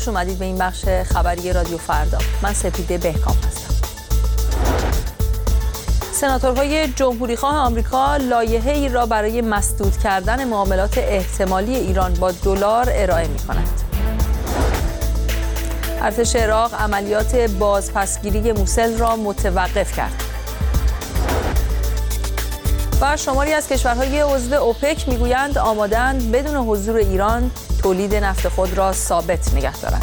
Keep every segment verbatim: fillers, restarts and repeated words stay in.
اومدید به این بخش خبری رادیو فردا. من سپیده بهکام هستم. سناتورهای جمهوریخواه آمریکا لایحه‌ای را برای مسدود کردن معاملات احتمالی ایران با دلار ارائه می‌کنند. ارتش عراق عملیات بازپسگیری موسل را متوقف کرد. و شماری از کشورهای عضو اوپک میگویند آماده‌اند بدون حضور ایران تولید نفت خود را ثابت نگه دارند.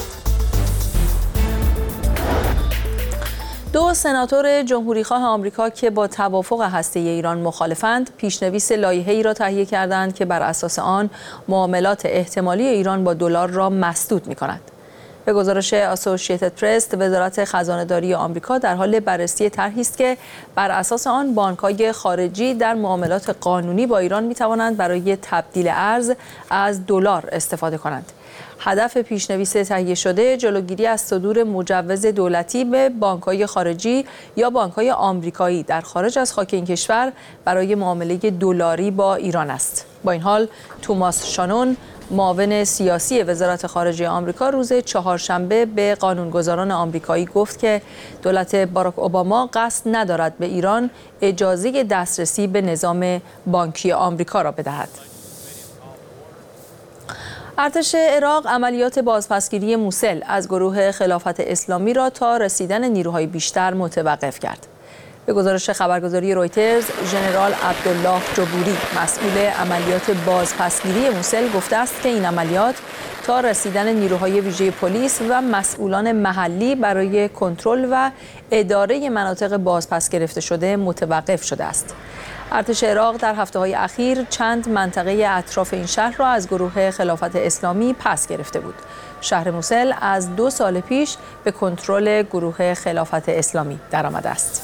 دو سناتور جمهوریخواه آمریکا که با توافق هسته ایران مخالفند، پیشنویس لایحه‌ای را تهیه کردند که بر اساس آن معاملات احتمالی ایران با دلار را مسدود می‌کند. به گزارش اسوسییتد پرس، وزارت خزانه‌داری آمریکا در حال بررسی طرحی است که بر اساس آن بانک‌های خارجی در معاملات قانونی با ایران می‌توانند برای تبدیل ارز از دلار استفاده کنند. هدف پیشنویس تهیه شده جلوگیری از صدور مجوز دولتی به بانک‌های خارجی یا بانک‌های آمریکایی در خارج از خاک این کشور برای معامله دلاری با ایران است. با این حال توماس شانون، معاون سیاسی وزارت خارجه آمریکا، روز چهارشنبه به قانونگذاران آمریکایی گفت که دولت باراک اوباما قصد ندارد به ایران اجازه دسترسی به نظام بانکی آمریکا را بدهد. ارتش عراق عملیات بازپسگیری موسل از گروه خلافت اسلامی را تا رسیدن نیروهای بیشتر متوقف کرد. به گزارش خبرگزاری رویترز، ژنرال عبدالله جبوری، مسئول عملیات بازپسگیری موسل، گفته است که این عملیات تا رسیدن نیروهای ویژه پلیس و مسئولان محلی برای کنترل و اداره مناطق بازپس گرفته شده متوقف شده است. ارتش عراق در هفته‌های اخیر چند منطقه اطراف این شهر را از گروه خلافت اسلامی پس گرفته بود. شهر موسل از دو سال پیش به کنترل گروه خلافت اسلامی درآمده است.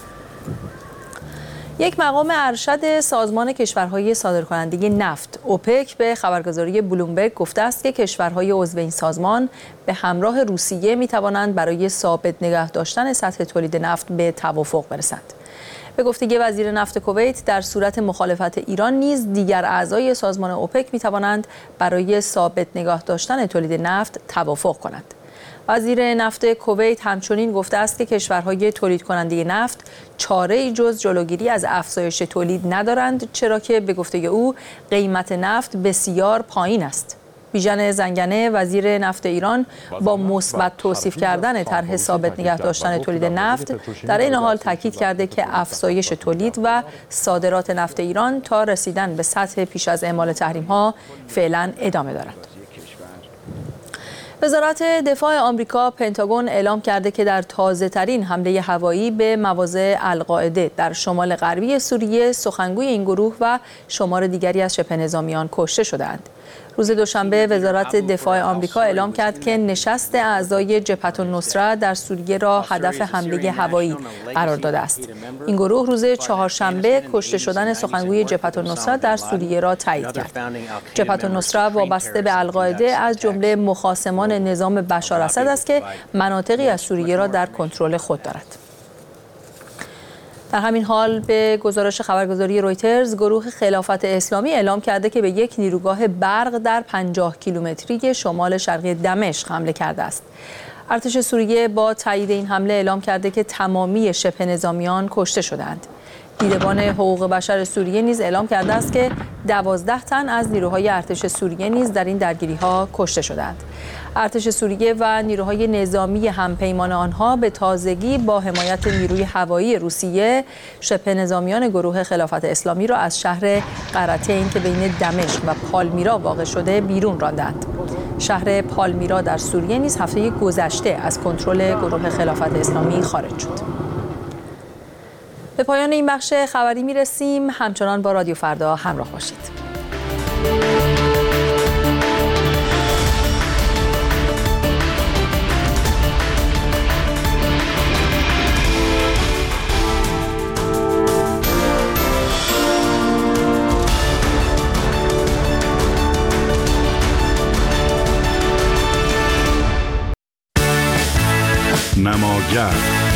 یک مقام ارشد سازمان کشورهای صادرکننده نفت اوپک به خبرگزاری بلومبرگ گفته است که کشورهای عضو این سازمان به همراه روسیه می توانند برای ثابت نگه داشتن سطح تولید نفت به توافق برسند. به گفته وزیر نفت کویت، در صورت مخالفت ایران نیز دیگر اعضای سازمان اوپک می توانند برای ثابت نگاه داشتن تولید نفت توافق کنند. وزیر نفت کویت همچنین گفته است که کشورهای تولید کننده نفت چاره‌ای جز جلوگیری از افزایش تولید ندارند، چرا که به گفته او قیمت نفت بسیار پایین است. بیژن زنگنه، وزیر نفت ایران، با مثبت توصیف کردن طرح ثابت نگه داشتن تولید نفت در این حال تاکید کرده که افزایش تولید و صادرات نفت ایران تا رسیدن به سطح پیش از اعمال تحریم‌ها فعلا ادامه دارد. وزارت دفاع آمریکا پنتاگون اعلام کرده که در تازه‌ترین حمله هوایی به مواضع القاعده در شمال غربی سوریه سخنگوی این گروه و شمار دیگری از شبه نظامیان کشته شدند. روز دوشنبه وزارت دفاع آمریکا اعلام کرد که نشست اعضای جبهة النصره در سوریه را هدف حمله هوایی قرار داده است. این گروه روز چهارشنبه کشته شدن سخنگوی جبهة النصره در سوریه را تایید کرد. جبهة النصره وابسته به القاعده از جمله مخاصمان نظام بشار اسد است که مناطقی از سوریه را در کنترل خود دارد. در همین حال به گزارش خبرگزاری رویترز، گروه خلافت اسلامی اعلام کرده که به یک نیروگاه برق در پنجاه کیلومتری شمال شرقی دمشق حمله کرده است. ارتش سوریه با تایید این حمله اعلام کرده که تمامی شبه نظامیان کشته شدند. دیدبان حقوق بشر سوریه نیز اعلام کرده است که دوازده تن از نیروهای ارتش سوریه نیز در این درگیری‌ها کشته شدند. ارتش سوریه و نیروهای نظامی همپیمان آنها به تازگی با حمایت نیروی هوایی روسیه شبه نظامیان گروه خلافت اسلامی را از شهر قرتین که بین دمشق و پالمیرا واقع شده بیرون راندند. شهر پالمیرا در سوریه نیز هفته گذشته از کنترل گروه خلافت اسلامی خارج شد. به پایان این بخش خبری میرسیم. همچنان با رادیو فردا همراه باشید. نماگر،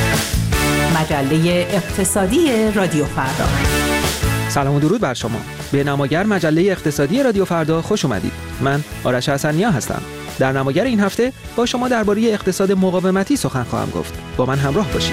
مجله اقتصادی رادیو فردا. سلام و درود بر شما. به نماگر، مجله اقتصادی رادیو فردا خوش اومدید. من آرش حسنیا هستم. در نماگر این هفته با شما درباره اقتصاد مقاومتی سخن خواهم گفت. با من همراه باشید.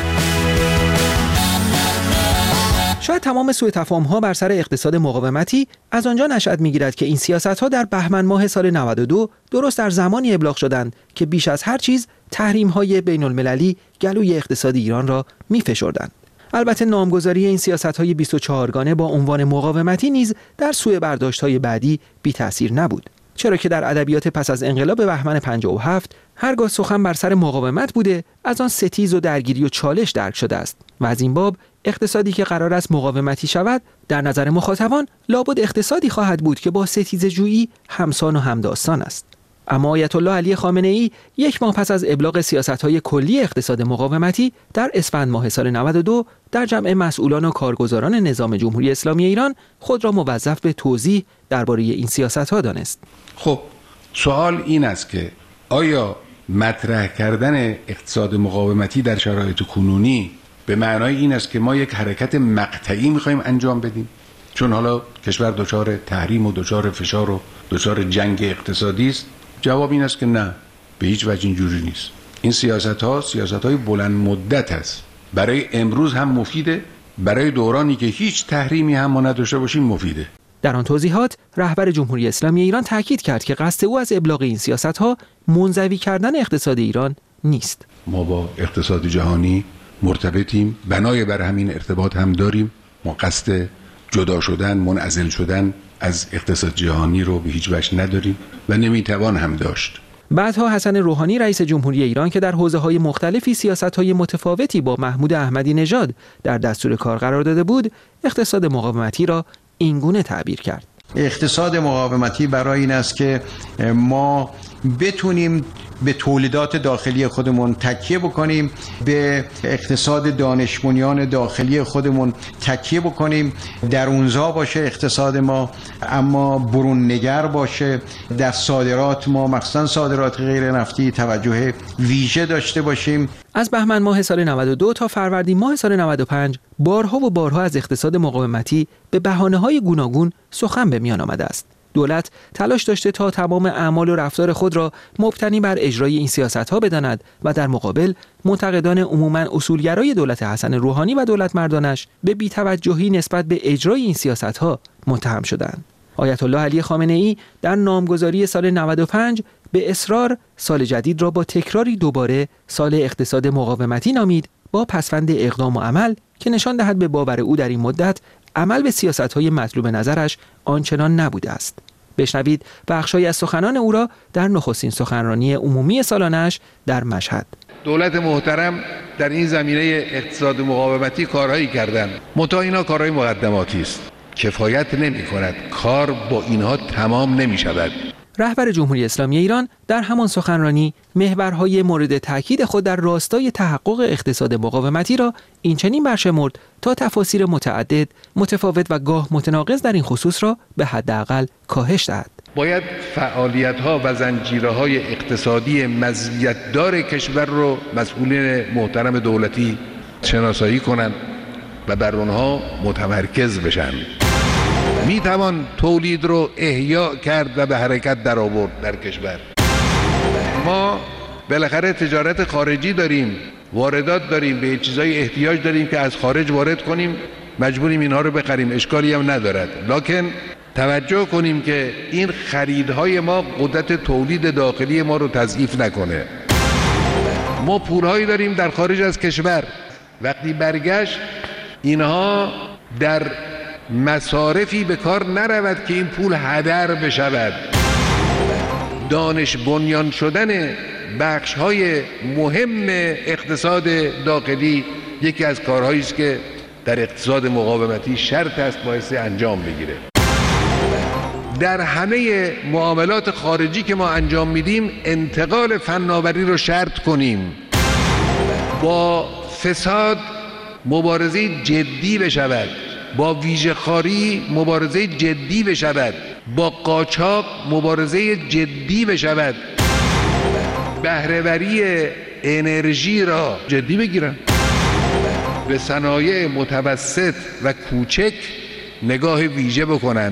شاید تمام سوء تفاهم‌ها بر سر اقتصاد مقاومتی از آنجا نشأت می‌گیرد که این سیاست‌ها در بهمن ماه سال نود و دو درست در زمانی ابلاغ شدند که بیش از هر چیز تحریم‌های بین‌المللی گلوی اقتصاد ایران را می‌فشردند. البته نامگذاری این سیاست‌های بیست و چهار گانه با عنوان مقاومتی نیز در سوء برداشت‌های بعدی بی‌تأثیر نبود، چرا که در ادبیات پس از انقلاب بهمن پنجاه و هفت هرگاه سخن بر سر مقاومت بوده، از آن ستیز و درگیری و چالش درک شده است و از این باب اقتصادی که قرار است مقاومتی شود در نظر مخاطبان لابد اقتصادی خواهد بود که با ستیزه جویی همسان و همداستان است. اما آیت الله علی خامنه ای یک ماه پس از ابلاغ سیاست‌های کلی اقتصاد مقاومتی در اسفند ماه سال نود و دو در جمع مسئولان و کارگزاران نظام جمهوری اسلامی ایران خود را موظف به توضیح درباره این سیاست‌ها دانست. خب سوال این است که آیا مطرح کردن اقتصاد مقاومتی در شرایط کنونی به معنای این است که ما یک حرکت مقطعی می‌خوایم انجام بدیم چون حالا کشور دچار تحریم و دچار فشار و دچار جنگ اقتصادی است؟ جواب این است که نه، به هیچ وجه اینجوری نیست. این سیاست‌ها سیاست‌های بلند مدت است. برای امروز هم مفیده، برای دورانی که هیچ تحریمی هم ما نداشته باشیم مفیده. در آن توضیحات رهبر جمهوری اسلامی ایران تاکید کرد که قصد او از ابلاغ این سیاست‌ها منزوی کردن اقتصاد ایران نیست. ما با اقتصاد جهانی مرتبطیم، بنای بر همین ارتباط هم داریم. ما قصد جدا شدن، منعزل شدن از اقتصاد جهانی رو به هیچ وجه نداریم و نمیتوان هم داشت. بعدها حسن روحانی رئیس جمهوری ایران که در حوزه‌های مختلفی سیاست‌های متفاوتی با محمود احمدی نژاد در دستور کار قرار داده بود، اقتصاد مقاومتی را اینگونه تعبیر کرد. اقتصاد مقاومتی برای این است که ما بتونیم به تولیدات داخلی خودمون تکیه بکنیم، به اقتصاد دانش بنیان داخلی خودمون تکیه بکنیم، درونزا باشه اقتصاد ما اما برون نگر باشه، در صادرات ما مخصوصا صادرات غیر نفتی توجه ویژه داشته باشیم. از بهمن ماه سال نود و دو تا فروردین ماه سال نود و پنج بارها و بارها از اقتصاد مقاومتی به بهانه‌های گوناگون سخن به میان آمده است. دولت تلاش داشته تا تمام اعمال و رفتار خود را مبتنی بر اجرای این سیاست‌ها بداند و در مقابل منتقدان عموماً اصولگرای دولت حسن روحانی و دولت مردانش به بی‌توجهی نسبت به اجرای این سیاست‌ها متهم شدند. آیت الله علی خامنه ای در نامگذاری سال نود و پنج به اصرار سال جدید را با تکراری دوباره سال اقتصاد مقاومتی نامید، با پسوند اقدام و عمل که نشان دهد به باور او در این مدت عمل به سیاست‌های مطلوب نظرش آنچنان نبوده است. بشنوید بخش‌هایی از سخنان او را در نخستین سخنرانی عمومی سالانه‌اش در مشهد. دولت محترم در این زمینه اقتصاد مقاومتی کارهایی کردند. منتها اینا کارهای مقدماتی است. کفایت نمی‌کند. کار با اینها تمام نمی‌شود. رهبر جمهوری اسلامی ایران در همان سخنرانی محورهای مورد تاکید خود در راستای تحقق اقتصاد مقاومتی را اینچنین برشمرد تا تفاسیر متعدد، متفاوت و گاه متناقض در این خصوص را به حداقل کاهش دهد. باید فعالیت‌ها و زنجیره‌های اقتصادی مزیت‌دار کشور را مسئولین محترم دولتی شناسایی کنند و بر آنها متمرکز بشن. می توان تولید رو احیا کرد و به حرکت در آورد در کشور. ما بالاخره تجارت خارجی داریم، واردات داریم، به چیزای احتیاج داریم که از خارج وارد کنیم، مجبوریم اینها رو بخریم، اشکالی هم ندارد. لکن توجه کنیم که این خریدهای ما قدرت تولید داخلی ما رو تضعیف نکنه. ما پولهایی داریم در خارج از کشور، وقتی برگشت اینها در مصارفی به کار نرود که این پول هدر بشود. دانش بنیان شدن بخش‌های مهم اقتصاد داخلی یکی از کارهایی است که در اقتصاد مقاومتی شرط است باعث انجام بگیره. در همه معاملات خارجی که ما انجام میدیم انتقال فناوری رو شرط کنیم. با فساد مبارزه جدی بشود، با ویژه‌خواری مبارزه جدی بشود، با قاچاق مبارزه جدی بشود، بهره‌وری انرژی را جدی بگیرن، به صنایع متوسط و کوچک نگاه ویژه بکنند.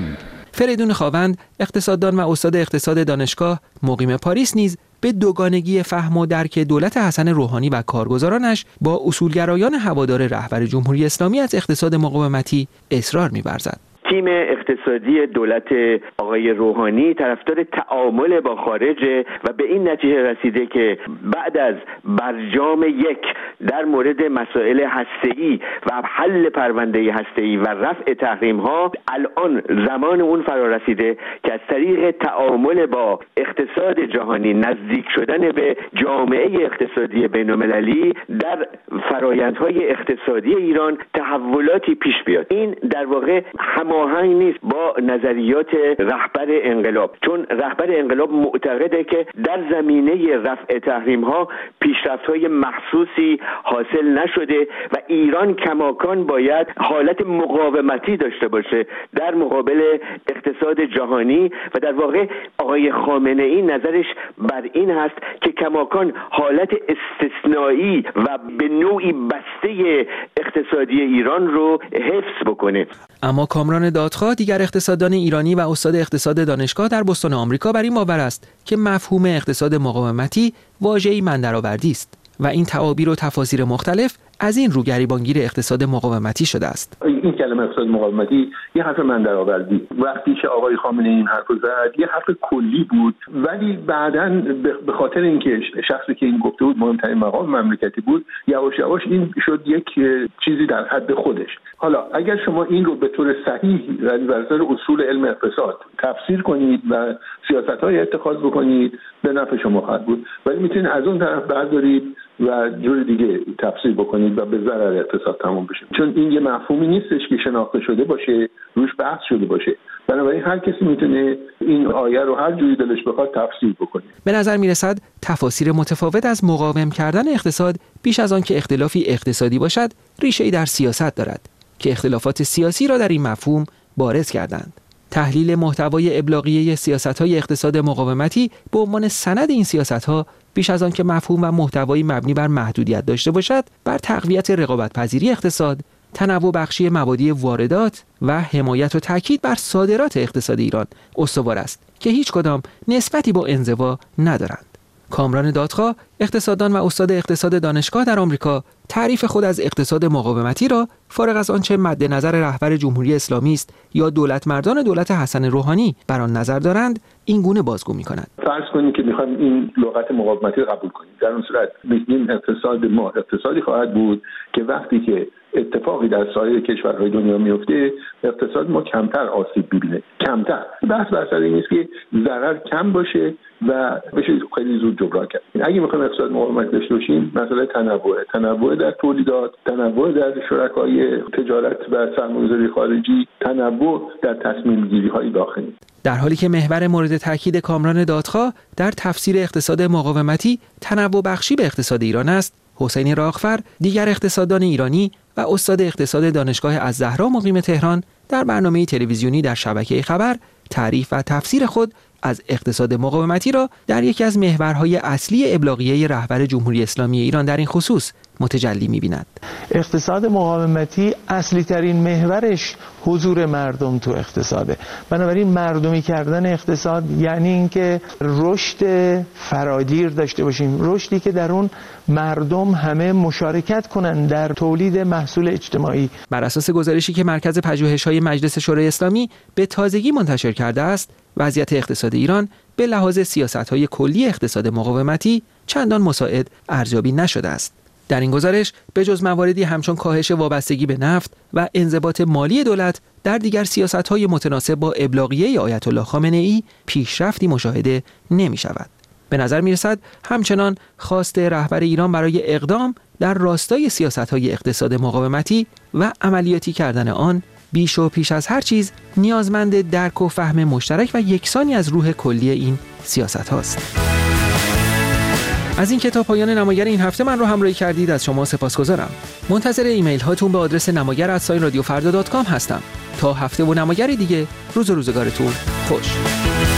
فریدون خاوند، اقتصاددان و استاد اقتصاد دانشگاه مقیم پاریس نیز به دوگانگی فهم و درک دولت حسن روحانی و کارگزارانش با اصولگرایان هوادار رهبر جمهوری اسلامی از اقتصاد مقاومتی اصرار می‌ورزد. تیم اقتصادی دولت آقای روحانی طرفدار تعامل با خارج و به این نتیجه رسیده که بعد از برجام یک در مورد مسائل هسته‌ای و حل پرونده هسته‌ای و رفع تحریم‌ها، الان زمان اون فرا رسیده که از طریق تعامل با اقتصاد جهانی، نزدیک شدن به جامعه اقتصادی بین‌المللی، در فرآیندهای اقتصادی ایران تحولاتی پیش بیاد. این در واقع هم آهنگ نیست با نظریات رهبر انقلاب، چون رهبر انقلاب معتقده که در زمینه رفع تحریم ها پیشرفت های محسوسی حاصل نشده و ایران کماکان باید حالت مقاومتی داشته باشه در مقابل اقتصاد جهانی و در واقع آقای خامنه ای نظرش بر این هست که کماکان حالت استثنایی و به نوعی بسته اقتصادی ایران رو حفظ بکنه. اما کامران دادخواه، دیگر اقتصاددان ایرانی و استاد اقتصاد دانشگاه در بوستون آمریکا، بر این باور است که مفهوم اقتصاد مقاومتی واژه‌ای مندرآوردی است و این تعابیر و تفاسیر مختلف از این رو گریبانگیر اقتصاد مقاومتی شده است. این کلمه اقتصاد مقاومتی یه حرف مندرآوردی، وقتی که آقای خامنه این حرف رو زد یه حرف کلی بود، ولی بعداً به خاطر اینکه شخصی که این گفته بود مهمترین مقام مملکتی بود، یواش یواش این شد یک چیزی در حد خودش. حالا اگر شما این رو به طور صحیح بر اساس اصول علم اقتصاد تفسیر کنید و سیاست‌های اتخاذ بکنید، به نفع شما خواهد بود، ولی میتونید از اون طرف بردارید و جور دیگه تفسیر بکنید و به ضرر اقتصاد تمام بشه، چون این یه مفهومی نیستش که شناخته شده باشه، روش بحث شده باشه. بنابراین هر کسی میتونه این آیه رو هر جوری دلش بخواد تفسیر بکنه. به نظر میرسد تفاسیر متفاوت از مقاوم کردن اقتصاد بیش از آن که اختلافی اقتصادی باشد، ریشه‌ای در سیاست دارد که اختلافات سیاسی را در این مفهوم بارز کردند. تحلیل محتوای ابلاغیه سیاست‌های اقتصاد مقاومتی به عنوان سند این سیاست‌ها بیش از آن که مفهوم و محتوایی مبنی بر محدودیت داشته باشد، بر تقویت رقابت‌پذیری اقتصاد، تنوع بخشی مبادی واردات و حمایت و تاکید بر صادرات اقتصاد ایران استوار است که هیچ کدام نسبتی با انزوا ندارند. کامران دادخواه، اقتصاددان و استاد اقتصاد دانشگاه در آمریکا، تعریف خود از اقتصاد مقاومتی را فارغ از آنچه مد نظر رهبر جمهوری اسلامی است یا دولت مردان دولت حسن روحانی بر آن نظر دارند، این گونه بازگو می‌کند. فرض کنید که می‌خوایم این لغت مقاومتی را قبول کنیم. در اون صورت می‌گیم اقتصاد ما اقتصادی خواهد بود که وقتی که اتفاقی در سایر کشورهای دنیا میفته، اقتصاد ما کمتر آسیب ببینه، کمتر. بحث بر سر این است که ضرر کم باشه و بشه خیلی زود جبران کرد. اگه می‌خوایم اقتصاد مقاومت داشته باشیم، مسئله تنوع، تنوع در تولیدات، تنوع در شرکای تجارت و سرمایه‌گذاری خارجی، تنوع در تصمیم‌گیری‌های داخلی. در حالی که محور مورد تاکید کامران دادخواه در تفسیر اقتصاد مقاومتی تنوع بخشی به اقتصاد ایران است، حسین راغفر، دیگر اقتصاددان ایرانی و استاد اقتصاد دانشگاه الزهرا مقیم تهران، در برنامه تلویزیونی در شبکه خبر تعریف و تفسیر خود از اقتصاد مقاومتی را در یکی از محورهای اصلی ابلاغیه رهبر جمهوری اسلامی ایران در این خصوص متجلی می‌بیند. اقتصاد مقاومتی اصلی ترین محورش حضور مردم تو اقتصاده. بنابراین مردمی کردن اقتصاد یعنی اینکه رشد فراگیر داشته باشیم، رشدی که در اون مردم همه مشارکت کنند در تولید محصول اجتماعی. بر اساس گزارشی که مرکز پژوهش‌های مجلس شورای اسلامی به تازگی منتشر کرده است، وضعیت اقتصاد ایران به لحاظ سیاست‌های کلی اقتصاد مقاومتی چندان مساعد ارزیابی نشده است. در این گزارش به جز مواردی همچون کاهش وابستگی به نفت و انضباط مالی دولت در دیگر سیاست‌های متناسب با ابلاغیه آیت الله خامنه‌ای پیشرفتی مشاهده نمی‌شود. به نظر می‌رسد همچنان خواست رهبر ایران برای اقدام در راستای سیاست‌های اقتصاد مقاومتی و عملیاتی کردن آن بیش و پیش از هر چیز نیازمند درک و فهم مشترک و یکسانی از روح کلی این سیاست هاست. از این کتاب پایان نماگر این هفته من رو همراهی کردید. از شما سپاسگزارم. منتظر ایمیل هاتون به آدرس نماگر ات رادیو فردا دات کام هستم. تا هفته و نماگر دیگه، روز و روزگارتون خوش.